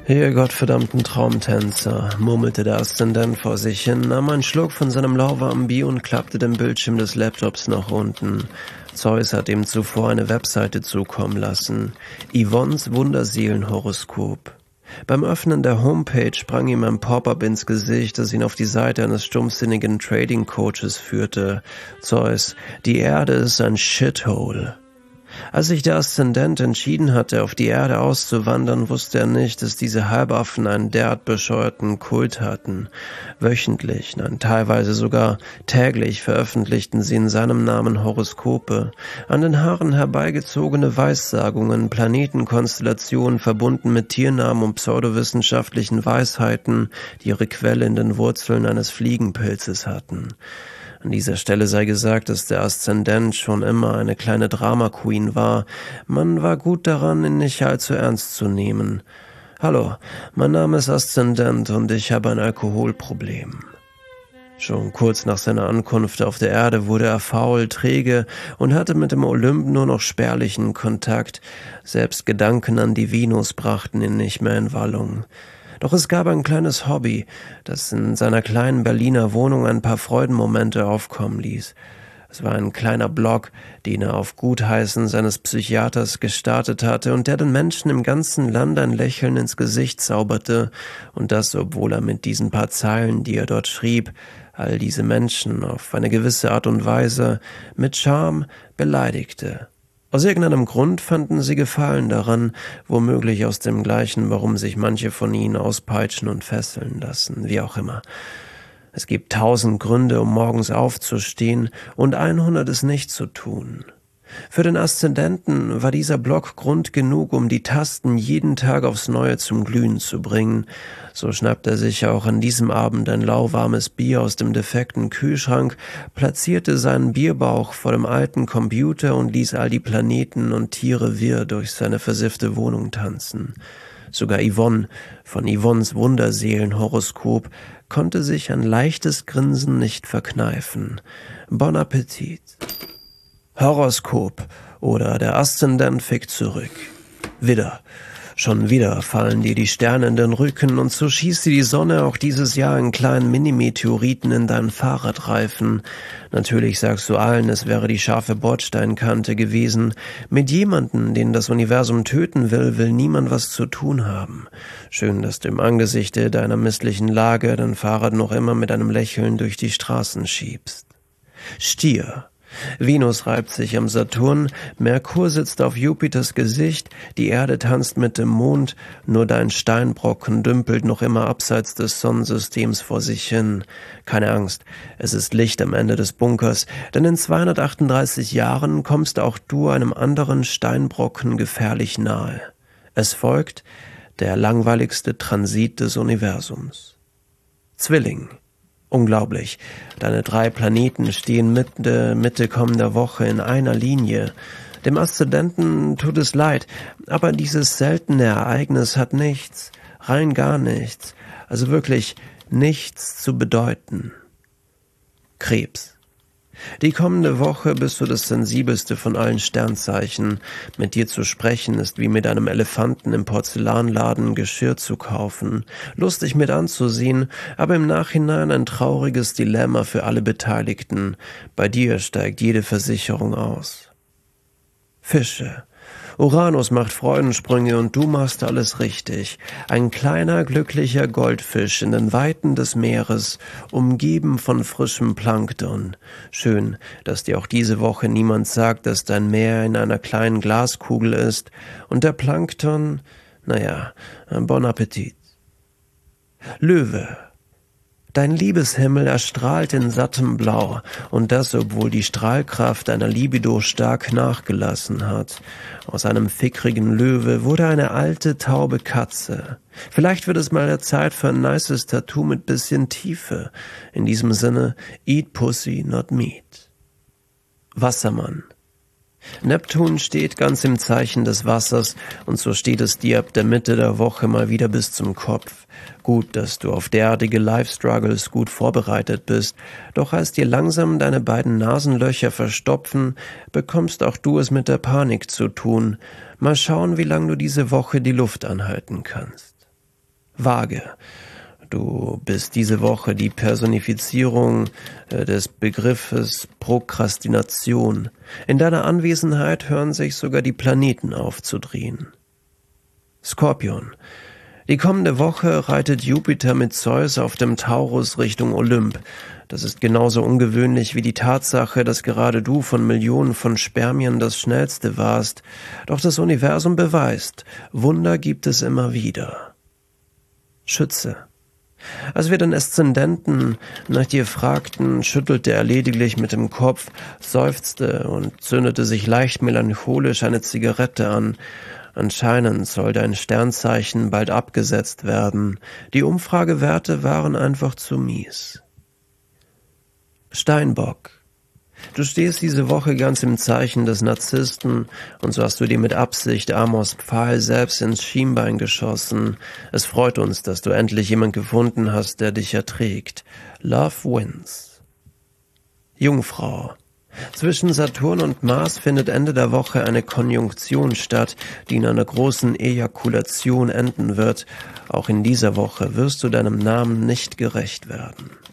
Ihr gottverdammten Traumtänzer, murmelte der Aszendent vor sich hin, nahm einen Schluck von seinem lauwarmen Bier und klappte den Bildschirm des Laptops nach unten. Zeus hat ihm zuvor eine Webseite zukommen lassen. Yvonnes Wunderseelenhoroskop. Beim Öffnen der Homepage sprang ihm ein Pop-up ins Gesicht, das ihn auf die Seite eines stumpfsinnigen Trading-Coaches führte. Zeus, die Erde ist ein Shithole. Als sich der Aszendent entschieden hatte, auf die Erde auszuwandern, wusste er nicht, dass diese Halbaffen einen derart bescheuerten Kult hatten. Wöchentlich, nein, teilweise sogar täglich veröffentlichten sie in seinem Namen Horoskope, an den Haaren herbeigezogene Weissagungen, Planetenkonstellationen verbunden mit Tiernamen und pseudowissenschaftlichen Weisheiten, die ihre Quelle in den Wurzeln eines Fliegenpilzes hatten. An dieser Stelle sei gesagt, dass der Aszendent schon immer eine kleine Drama-Queen war. Man war gut daran, ihn nicht allzu ernst zu nehmen. »Hallo, mein Name ist Aszendent und ich habe ein Alkoholproblem.« Schon kurz nach seiner Ankunft auf der Erde wurde er faul, träge und hatte mit dem Olymp nur noch spärlichen Kontakt. Selbst Gedanken an die Venus brachten ihn nicht mehr in Wallung. Doch es gab ein kleines Hobby, das in seiner kleinen Berliner Wohnung ein paar Freudenmomente aufkommen ließ. Es war ein kleiner Blog, den er auf Gutheißen seines Psychiaters gestartet hatte und der den Menschen im ganzen Land ein Lächeln ins Gesicht zauberte, und das, obwohl er mit diesen paar Zeilen, die er dort schrieb, all diese Menschen auf eine gewisse Art und Weise mit Charme beleidigte. Aus irgendeinem Grund fanden sie Gefallen daran, womöglich aus dem gleichen, warum sich manche von ihnen auspeitschen und fesseln lassen, wie auch immer. Es gibt 1000 Gründe, um morgens aufzustehen und 100 es nicht zu tun. Für den Aszendenten war dieser Block Grund genug, um die Tasten jeden Tag aufs Neue zum Glühen zu bringen. So schnappte er sich auch an diesem Abend ein lauwarmes Bier aus dem defekten Kühlschrank, platzierte seinen Bierbauch vor dem alten Computer und ließ all die Planeten und Tiere wirr durch seine versiffte Wohnung tanzen. Sogar Yvonne von Yvonnes Wunderseelenhoroskop konnte sich ein leichtes Grinsen nicht verkneifen. Bon Appetit. Horoskop oder der Aszendent fickt zurück. Schon wieder fallen dir die Sterne in den Rücken und so schießt dir die Sonne auch dieses Jahr in kleinen Mini-Meteoriten in deinen Fahrradreifen. Natürlich sagst du allen, es wäre die scharfe Bordsteinkante gewesen. Mit jemandem, den das Universum töten will, will niemand was zu tun haben. Schön, dass du im Angesichte deiner misslichen Lage dein Fahrrad noch immer mit einem Lächeln durch die Straßen schiebst. Stier. Venus reibt sich am Saturn, Merkur sitzt auf Jupiters Gesicht, die Erde tanzt mit dem Mond, nur dein Steinbrocken dümpelt noch immer abseits des Sonnensystems vor sich hin. Keine Angst, es ist Licht am Ende des Bunkers, denn in 238 Jahren kommst auch du einem anderen Steinbrocken gefährlich nahe. Es folgt der langweiligste Transit des Universums. Zwilling. Unglaublich, deine 3 Planeten stehen Mitte kommender Woche in einer Linie. Dem Aszendenten tut es leid, aber dieses seltene Ereignis hat nichts, rein gar nichts, also wirklich nichts zu bedeuten. Krebs. Die kommende Woche bist du das sensibelste von allen Sternzeichen. Mit dir zu sprechen ist wie mit einem Elefanten im Porzellanladen Geschirr zu kaufen. Lustig mit anzusehen, aber im Nachhinein ein trauriges Dilemma für alle Beteiligten. Bei dir steigt jede Versicherung aus. Fische. Uranus macht Freudensprünge und du machst alles richtig. Ein kleiner, glücklicher Goldfisch in den Weiten des Meeres, umgeben von frischem Plankton. Schön, dass dir auch diese Woche niemand sagt, dass dein Meer in einer kleinen Glaskugel ist und der Plankton, bon Appetit. Löwe. Dein Liebeshimmel erstrahlt in sattem Blau, und das, obwohl die Strahlkraft deiner Libido stark nachgelassen hat. Aus einem fickrigen Löwe wurde eine alte, taube Katze. Vielleicht wird es mal der Zeit für ein nices Tattoo mit bisschen Tiefe. In diesem Sinne, eat pussy, not meat. Wassermann. Neptun steht ganz im Zeichen des Wassers und so steht es dir ab der Mitte der Woche mal wieder bis zum Kopf. Gut, dass du auf derartige Life-Struggles gut vorbereitet bist, doch als dir langsam deine beiden Nasenlöcher verstopfen, bekommst auch du es mit der Panik zu tun. Mal schauen, wie lange du diese Woche die Luft anhalten kannst. Waage. Du bist diese Woche die Personifizierung des Begriffes Prokrastination. In deiner Anwesenheit hören sich sogar die Planeten aufzudrehen. Skorpion. Die kommende Woche reitet Jupiter mit Zeus auf dem Taurus Richtung Olymp. Das ist genauso ungewöhnlich wie die Tatsache, dass gerade du von Millionen von Spermien das Schnellste warst. Doch das Universum beweist, Wunder gibt es immer wieder. Schütze. Als wir den Aszendenten nach dir fragten, schüttelte er lediglich mit dem Kopf, seufzte und zündete sich leicht melancholisch eine Zigarette an. Anscheinend soll dein Sternzeichen bald abgesetzt werden. Die Umfragewerte waren einfach zu mies. Steinbock. Du stehst diese Woche ganz im Zeichen des Narzissten und so hast du dir mit Absicht Amors Pfahl selbst ins Schienbein geschossen. Es freut uns, dass du endlich jemand gefunden hast, der dich erträgt. Love wins. Jungfrau. Zwischen Saturn und Mars findet Ende der Woche eine Konjunktion statt, die in einer großen Ejakulation enden wird. Auch in dieser Woche wirst du deinem Namen nicht gerecht werden.